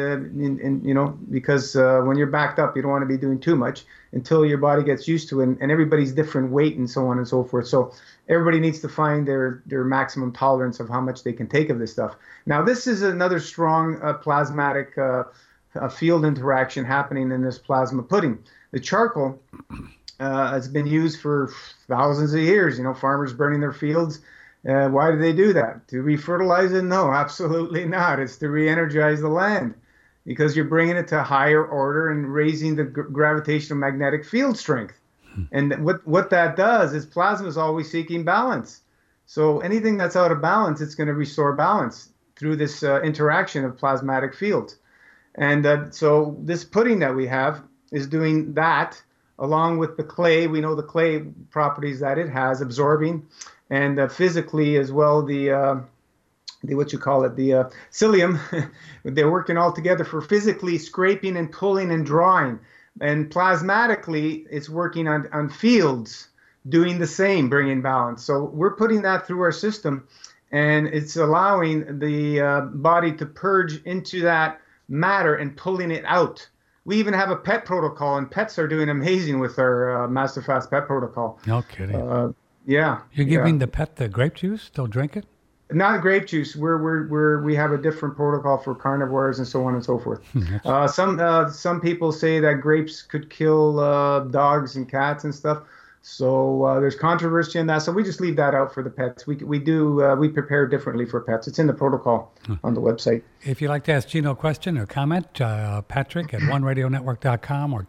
because when you're backed up, you don't want to be doing too much until your body gets used to it. And everybody's different weight and so on and so forth. So everybody needs to find their maximum tolerance of how much they can take of this stuff. Now, this is another strong plasmatic field interaction happening in this plasma pudding. The charcoal has been used for thousands of years. Farmers burning their fields. Why do they do that? To refertilize it? No, absolutely not. It's to re-energize the land, because you're bringing it to a higher order and raising the gravitational magnetic field strength. And what that does is plasma is always seeking balance. So anything that's out of balance, it's going to restore balance through this interaction of plasmatic fields. And so this pudding that we have is doing that along with the clay. We know the clay properties that it has, absorbing, and physically as well, the psyllium. They're working all together for physically scraping and pulling and drawing. And plasmatically, it's working on fields, doing the same, bringing balance. So we're putting that through our system, and it's allowing the body to purge into that matter and pulling it out. We even have a PET protocol, and pets are doing amazing with our Master Fast PET protocol. No kidding. Yeah. You're giving the pet the grape juice? They'll drink it? Not grape juice. We have a different protocol for carnivores and so on and so forth. Some people say that grapes could kill dogs and cats and stuff. So there's controversy in that. So we just leave that out for the pets. We prepare differently for pets. It's in the protocol on the website. If you'd like to ask Gino a question or comment, Patrick at oneradionetwork.com or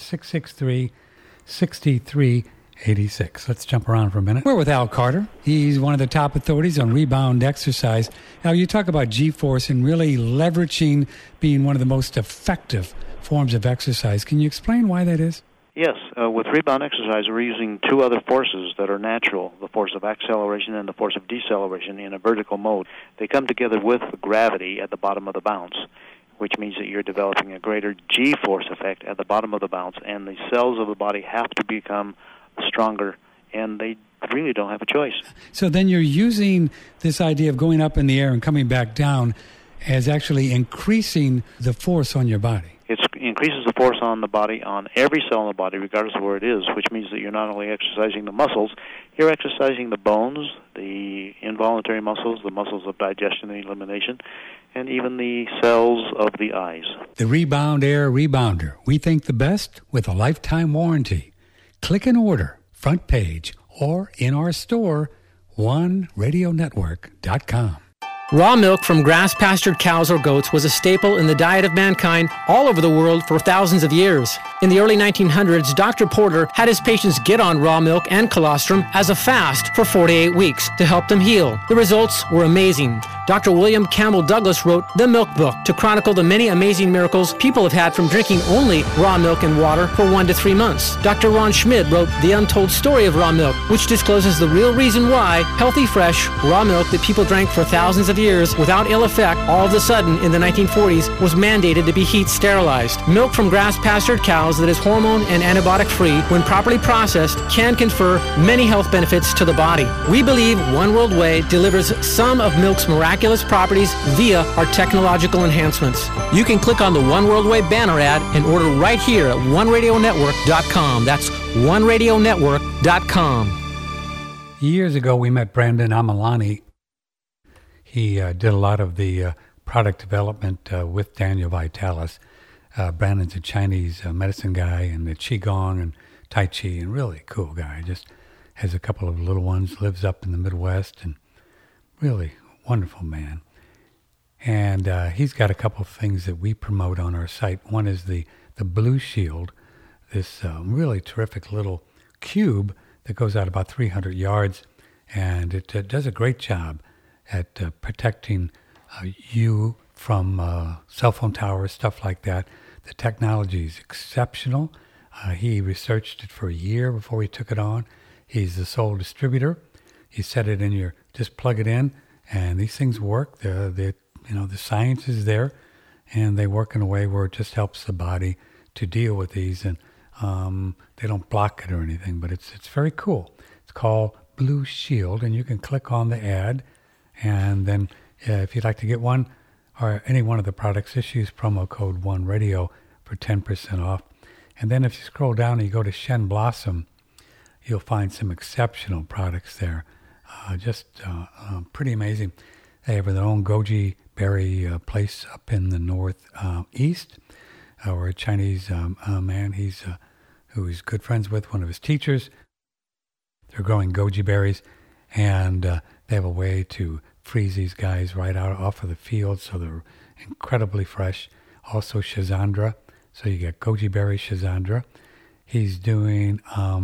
888-663-6386. Let's jump around for a minute. We're with Al Carter. He's one of the top authorities on rebound exercise. Al, you talk about G-Force and really leveraging being one of the most effective forms of exercise. Can you explain why that is? Yes, with rebound exercise, we're using 2 other forces that are natural, the force of acceleration and the force of deceleration in a vertical mode. They come together with gravity at the bottom of the bounce. which means that you're developing a greater G-force effect at the bottom of the bounce, and the cells of the body have to become stronger, and they really don't have a choice. So then you're using this idea of going up in the air and coming back down as actually increasing the force on your body. It increases the force on the body, on every cell in the body, regardless of where it is, which means that you're not only exercising the muscles, you're exercising the bones, the involuntary muscles, the muscles of digestion and elimination, and even the cells of the eyes. The Rebound Air Rebounder. We think the best with a lifetime warranty. Click and order, front page, or in our store, OneRadioNetwork.com. Raw milk from grass-pastured cows or goats was a staple in the diet of mankind all over the world for thousands of years. In the early 1900s, Dr. Porter had his patients get on raw milk and colostrum as a fast for 48 weeks to help them heal. The results were amazing. Dr. William Campbell Douglas wrote The Milk Book to chronicle the many amazing miracles people have had from drinking only raw milk and water for 1 to 3 months. Dr. Ron Schmidt wrote The Untold Story of Raw Milk, which discloses the real reason why healthy, fresh, raw milk that people drank for thousands of years without ill effect all of a sudden in the 1940s was mandated to be heat sterilized. Milk from grass-pastured cows that is hormone and antibiotic-free when properly processed can confer many health benefits to the body. We believe One World Whey delivers some of milk's miraculous properties via our technological enhancements. You can click on the One World Whey banner ad and order right here at OneRadioNetwork.com. That's OneRadioNetwork.com. Years ago, we met Brandon Amalani. He did a lot of the product development with Daniel Vitalis. Brandon's a Chinese medicine guy and the Qigong and Tai Chi, and really cool guy. Just has a couple of little ones, lives up in the Midwest, and really wonderful man. And he's got a couple of things that we promote on our site. One is the Blue Shield, this really terrific little cube that goes out about 300 yards, and it does a great job at protecting you from cell phone towers, stuff like that. The technology is exceptional. He researched it for a year before he took it on. He's the sole distributor. He set it in your, just plug it in, and these things work. The science is there, and they work in a way where it just helps the body to deal with these, and they don't block it or anything, but it's very cool. It's called Blue Shield, and you can click on the ad, and then if you'd like to get one or any one of the products, just use promo code OneRadio for 10% off. And then if you scroll down and you go to Shen Blossom, you'll find some exceptional products there. Pretty amazing. They have their own goji berry place up in the northeast, where a Chinese man, who he's good friends with, one of his teachers. They're growing goji berries, and they have a way to freeze these guys right out off of the field, so they're incredibly fresh. Also Shazandra, so you get goji berry Shazandra. He's doing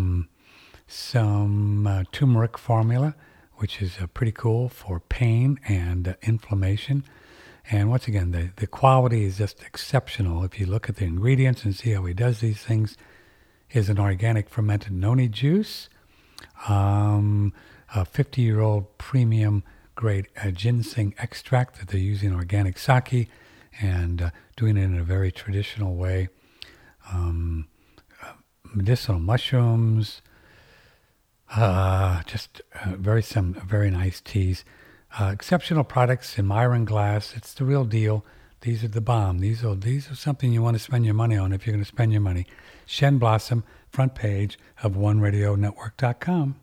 some turmeric formula, which is pretty cool for pain and inflammation. And once again, the quality is just exceptional. If you look at the ingredients and see how he does these things, is an organic fermented noni juice, a 50-year-old premium grade ginseng extract that they're using organic sake and doing it in a very traditional way. Medicinal mushrooms, some very nice teas. Exceptional products in Myron glass. It's the real deal. These are the bomb. These are something you want to spend your money on if you're going to spend your money. Shen Blossom, front page of OneRadioNetwork.com.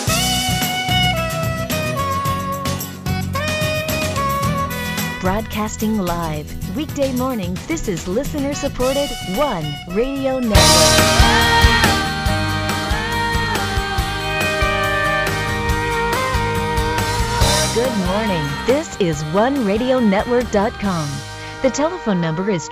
Broadcasting live, weekday mornings, this is listener-supported One Radio Network. Good morning. This is OneRadioNetwork.com. The telephone number is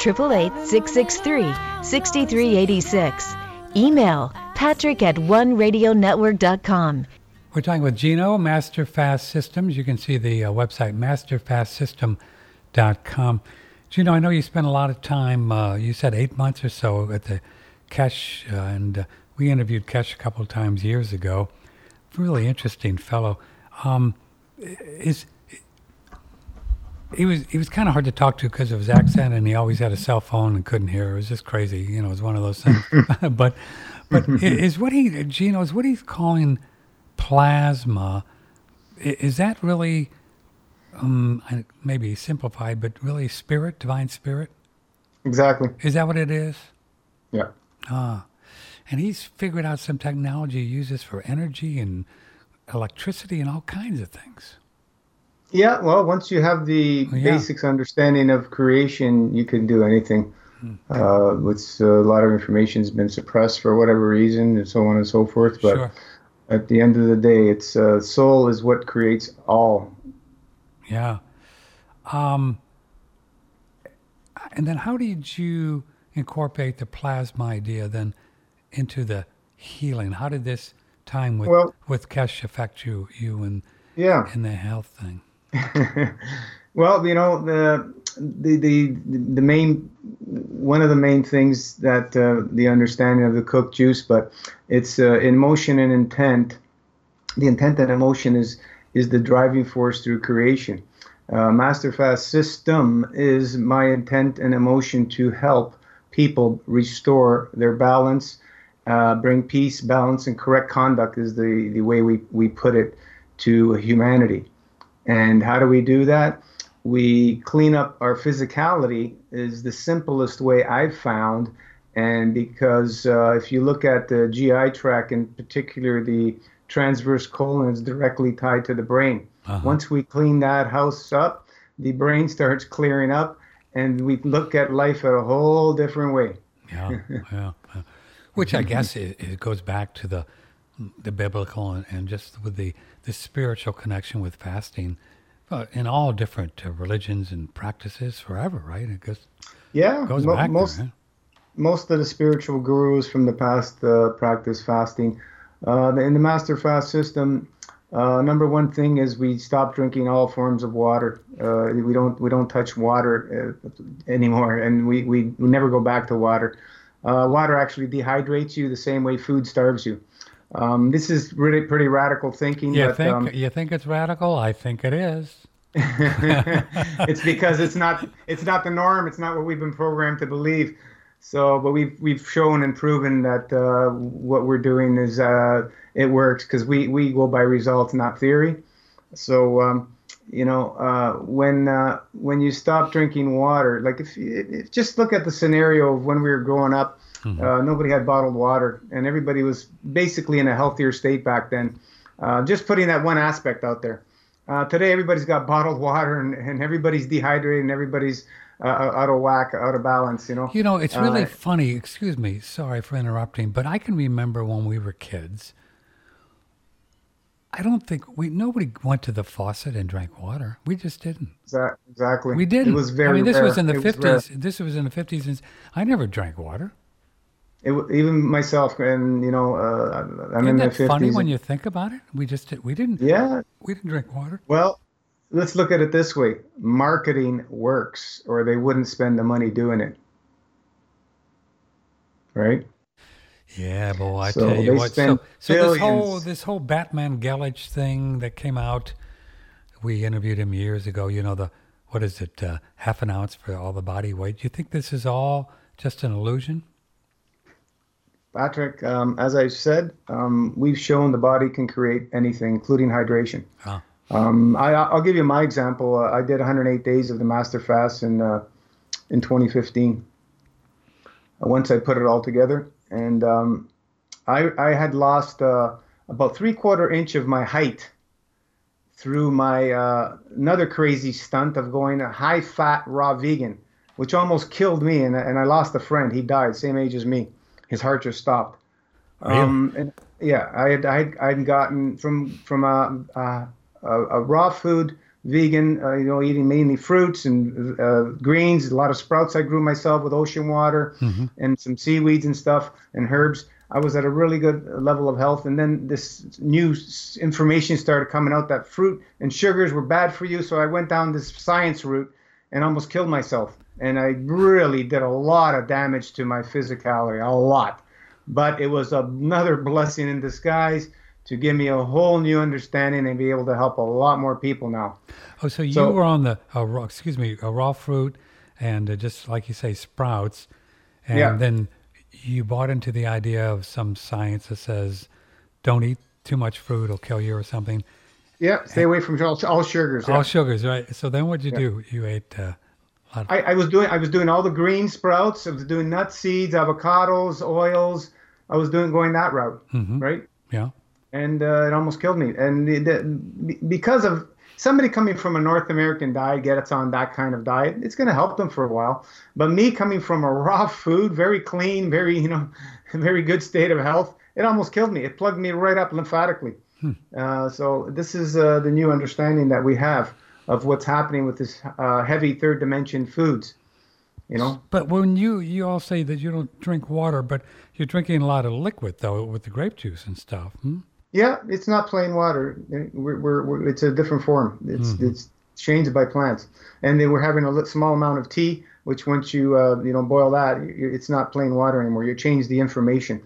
888-663-6386. Email patrick@OneRadioNetwork.com. We're talking with Gino, Master Fast Systems. You can see the website, masterfastsystem.com. Gino, I know you spent a lot of time, you said 8 months or so at the Kesh, and we interviewed Kesh a couple of times years ago. Really interesting fellow. He was kind of hard to talk to because of his accent, and he always had a cell phone and couldn't hear. It was just crazy. You know, it was one of those things. but is what Gino, is what he's calling plasma, is that really, maybe simplified, but really spirit, divine spirit? Exactly. Is that what it is? Yeah. And he's figured out some technology he uses for energy and electricity and all kinds of things. Yeah, well, once you have the basics understanding of creation, you can do anything. With a lot of information has been suppressed for whatever reason, and so on and so forth. But at the end of the day, it's soul is what creates all. Yeah. And then how did you incorporate the plasma idea then into the healing? How did this time with Kesh affect you in the health thing? Well, you know, the main one of the main things that the understanding of the cooked juice, but it's emotion and intent. The intent and emotion is the driving force through creation. Master Fast System is my intent and emotion to help people restore their balance, bring peace, balance, and correct conduct is the way we put it to humanity. And how do we do that? We clean up our physicality is the simplest way I've found. And because if you look at the GI tract, in particular the transverse colon is directly tied to the brain. Once we clean that house up, the brain starts clearing up, and we look at life at a whole different way. Yeah. Which I guess it goes back to the biblical and just with the spiritual connection with fasting in all different religions and practices forever, right? It goes back most there, right? Most of the spiritual gurus from the past practice fasting. In the Master Fast System, number one thing is we stop drinking all forms of water. We don't touch water anymore, and we never go back to water. Water actually dehydrates you the same way food starves you. This is really pretty radical thinking. You think it's radical? I think it is. It's because it's not the norm. It's not what we've been programmed to believe. So, but we've shown and proven that what we're doing is it works because we go by results, not theory. So, when you stop drinking water, like if just look at the scenario of when we were growing up, nobody had bottled water, and everybody was basically in a healthier state back then. Just putting that one aspect out there. Today, everybody's got bottled water, and everybody's dehydrated, and everybody's out of whack, out of balance, You know, it's really funny. Excuse me. Sorry for interrupting, but I can remember when we were kids. I don't think nobody went to the faucet and drank water. We just didn't. Exactly. We didn't. It was very this rare. was in the It was 50s. rare. This was in the 50s. And I never drank water. Even myself, and I'm in my 50s. Isn't that funny when you think about it? We didn't. Yeah. We didn't drink water. Well, let's look at it this way. Marketing works, or they wouldn't spend the money doing it. Right? Yeah, boy, I So tell you they what. spend So billions. this whole Batman Gelich thing that came out, we interviewed him years ago. What is it? Half an ounce for all the body weight. Do you think this is all just an illusion? Patrick, as I said, we've shown the body can create anything, including hydration. I'll give you my example. I did 108 days of the Master Fast in 2015. Once I put it all together, and I had lost about 3/4 inch of my height through my another crazy stunt of going high-fat raw vegan, which almost killed me, and I lost a friend. He died, same age as me. His heart just stopped. Really? And yeah, I'd gotten from a raw food vegan, eating mainly fruits and greens, a lot of sprouts I grew myself with ocean water and some seaweeds and stuff and herbs. I was at a really good level of health, and then this new information started coming out that fruit and sugars were bad for you. So I went down this science route and almost killed myself. And I really did a lot of damage to my physicality, a lot. But it was another blessing in disguise to give me a whole new understanding and be able to help a lot more people now. Oh, so you were on the raw fruit and just like you say, sprouts, and then you bought into the idea of some science that says don't eat too much fruit; it'll kill you or something. Yeah, stay away from all sugars. All sugars, right? So then, what'd you do? You ate a lot of. I was doing all the green sprouts. I was doing nuts, seeds, avocados, oils. I was going that route, right? Yeah. And it almost killed me. And because of somebody coming from a North American diet, gets on that kind of diet, it's going to help them for a while. But me coming from a raw food, very clean, very very good state of health, it almost killed me. It plugged me right up lymphatically. So this is the new understanding that we have of what's happening with this heavy third dimension foods. But when you all say that you don't drink water, but you're drinking a lot of liquid though with the grape juice and stuff. Yeah, it's not plain water. It's a different form. It's changed by plants, and then we're having a small amount of tea, which once you boil that, it's not plain water anymore. You change the information.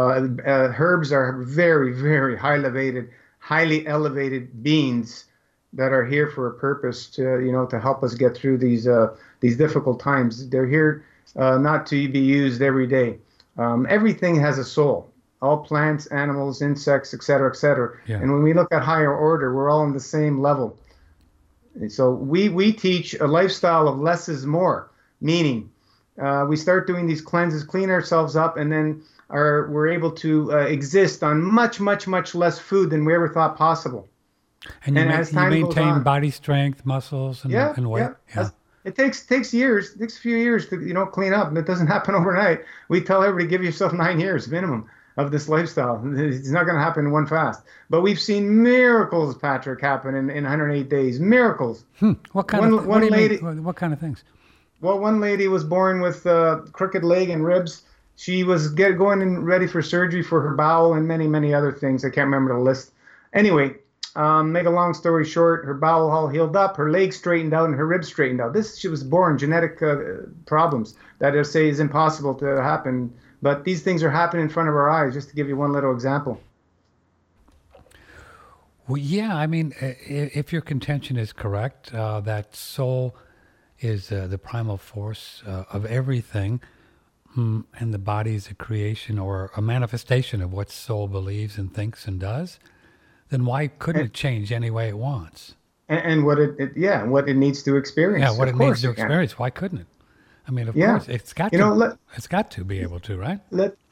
Herbs are very, very highly elevated beings that are here for a purpose to help us get through these difficult times. They're here not to be used every day. Everything has a soul. All plants, animals, insects, et cetera, et cetera. Yeah. And when we look at higher order, we're all on the same level. And so we teach a lifestyle of less is more, meaning we start doing these cleanses, clean ourselves up, and then we're able to exist on much, much, much less food than we ever thought possible. And you maintain body strength, muscles, and weight. Yeah. It takes years. It takes a few years to clean up, and it doesn't happen overnight. We tell everybody, give yourself 9 years minimum of this lifestyle. It's not going to happen in one fast. But we've seen miracles, Patrick, happen in 108 days. Miracles. What kind of things? Well, one lady was born with crooked leg and ribs. She was going and ready for surgery for her bowel and many, many other things. I can't remember the list. Anyway, make a long story short, her bowel all healed up, her legs straightened out, and her ribs straightened out. She was born genetic problems that I say is impossible to happen. But these things are happening in front of our eyes, just to give you one little example. Well, yeah, I mean, if your contention is correct, that soul is the primal force of everything, and the body is a creation or a manifestation of what soul believes and thinks and does, then why couldn't it change any way it wants? And what it needs to experience. Yeah, what it needs to experience. Why couldn't it? I mean, of course, it's got to. It's got to be able to, right?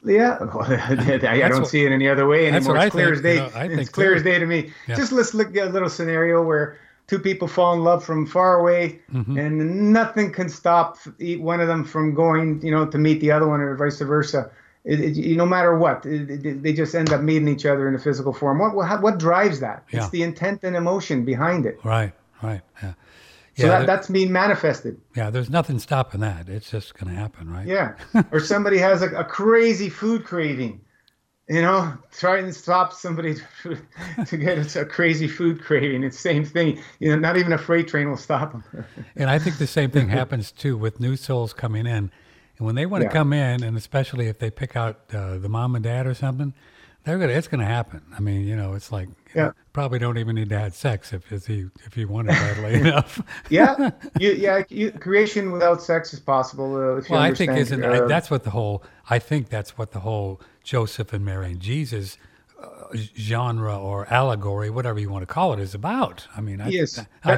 I don't see it any other way anymore. It's clear as day. It's clear as day to me. Yeah. Just let's look at a little scenario where two people fall in love from far away, and nothing can stop one of them from going, to meet the other one, or vice versa. No matter what, they just end up meeting each other in a physical form. What drives that? Yeah. It's the intent and emotion behind it. Right. Yeah. So that's being manifested. Yeah, there's nothing stopping that. It's just going to happen, right? Yeah. Or somebody has a crazy food craving. Try and stop somebody to get a crazy food craving. It's the same thing. Not even a freight train will stop them. And I think the same thing happens, too, with new souls coming in. And when they want to come in, and especially if they pick out the mom and dad or something, it's going to happen. I mean, it's like probably don't even need to have sex if you want it badly enough. Creation without sex is possible. If you I think that's what the whole Joseph and Mary and Jesus genre or allegory, whatever you want to call it, is about. I mean, this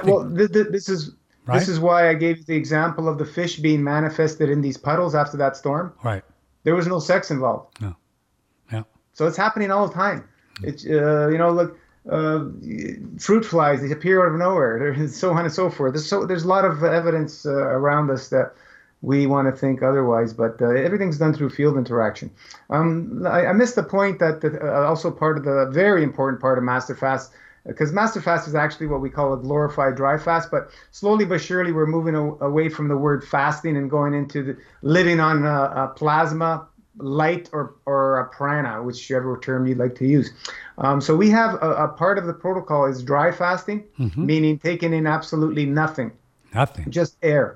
is. Right? This is why I gave you the example of the fish being manifested in these puddles after that storm. Right. There was no sex involved. No. Yeah. So it's happening all the time. It's look, fruit flies, they appear out of nowhere, and so on and so forth. There's a lot of evidence around us that we want to think otherwise, but everything's done through field interaction. I missed the point that also part of the very important part of Master Fast, because Master Fast is actually what we call a glorified dry fast, but slowly but surely we're moving away from the word fasting and going into living on a plasma, light, or a prana, whichever term you'd like to use. So we have a part of the protocol is dry fasting, meaning taking in absolutely nothing. Nothing. Just air.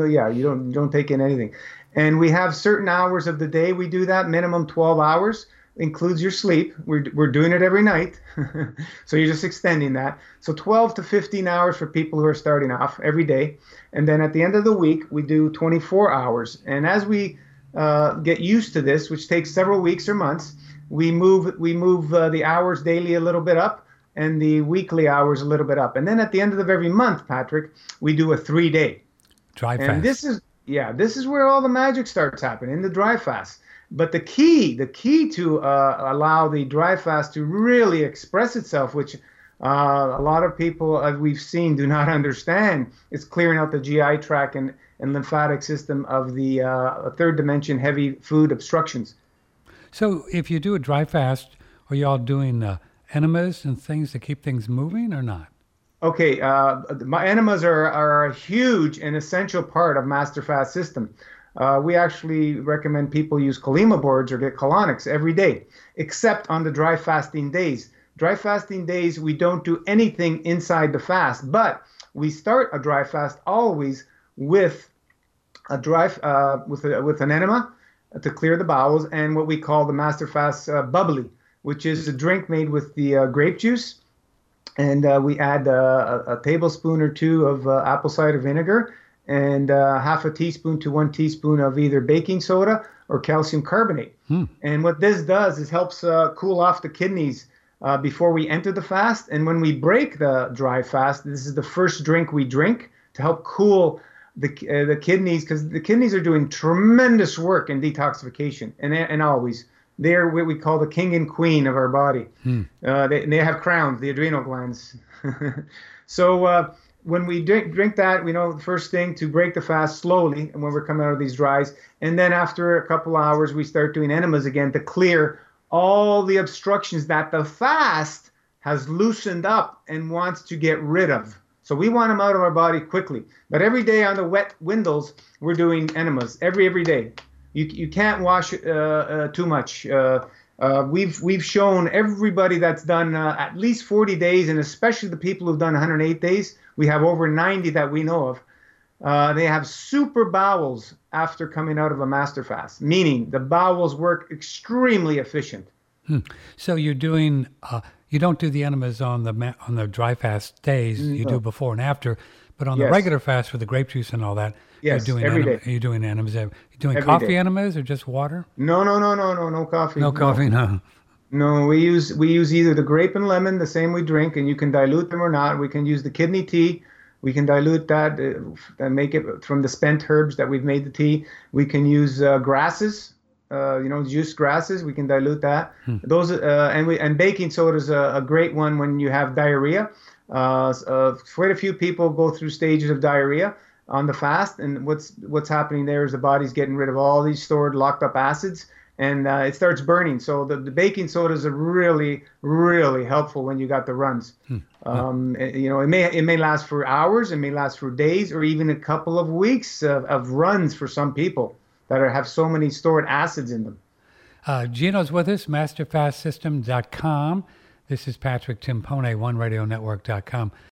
You don't take in anything. And we have certain hours of the day we do that, minimum 12 hours. includes your sleep. We're doing it every night. So you're just extending that. So 12 to 15 hours for people who are starting off every day. And then at the end of the week, we do 24 hours. And as we get used to this, which takes several weeks or months, we move the hours daily a little bit up and the weekly hours a little bit up. And then at the end of every month, Patrick, we do a 3-day. Dry fast. And this is where all the magic starts happening, in the dry fast. But the key to allow the dry fast to really express itself, which a lot of people, as we've seen, do not understand, is clearing out the GI tract and lymphatic system of the third dimension heavy food obstructions. So if you do a dry fast, are you all doing enemas and things to keep things moving or not? Okay, my enemas are a huge and essential part of Master Fast system. We actually recommend people use Colima boards or get colonics every day, except on the dry fasting days. Dry fasting days, we don't do anything inside the fast, but we start a dry fast always with a with an enema to clear the bowels, and what we call the Master Fast bubbly, which is a drink made with the grape juice. And we add a tablespoon or two of apple cider vinegar and half a teaspoon to 1 teaspoon of either baking soda or calcium carbonate. And what this does is helps cool off the kidneys before we enter the fast. And when we break the dry fast, this is the first drink we drink to help cool the kidneys, because the kidneys are doing tremendous work in detoxification, and always. They're what we call the king and queen of our body. They have crowns, the adrenal glands. So when we drink that, we know the first thing to break the fast slowly, and when we're coming out of these dries. And then after a couple hours, we start doing enemas again to clear all the obstructions that the fast has loosened up and wants to get rid of. So we want them out of our body quickly. But every day on the wet windows, we're doing enemas every day. You can't wash too much. We've shown everybody that's done at least 40 days, and especially the people who've done 108 days. We have over 90 that we know of. They have super bowels after coming out of a master fast, meaning the bowels work extremely efficient. So you're doing. You don't do the enemas on the dry fast days. You do before and after, but on the regular fast with the grape juice and all that. Yes, you're doing every day. You're doing enemas. You're doing Every coffee day. enemas or just water? No coffee. No coffee, no. No, we use either the grape and lemon, the same we drink, and you can dilute them or not. We can use the kidney tea. We can dilute that and make it from the spent herbs that we've made the tea. We can use grasses, juice grasses. We can dilute that. Those and baking soda is a great one when you have diarrhea. Quite a few people go through stages of diarrhea on the fast, and what's happening there is the body's getting rid of all these stored locked up acids, and it starts burning. So the baking sodas are really, really helpful when you got the runs. It may last for hours, it may last for days, or even a couple of weeks of runs for some people that have so many stored acids in them. Gino's with us, masterfastsystem.com. This is Patrick Timpone, OneRadioNetwork.com.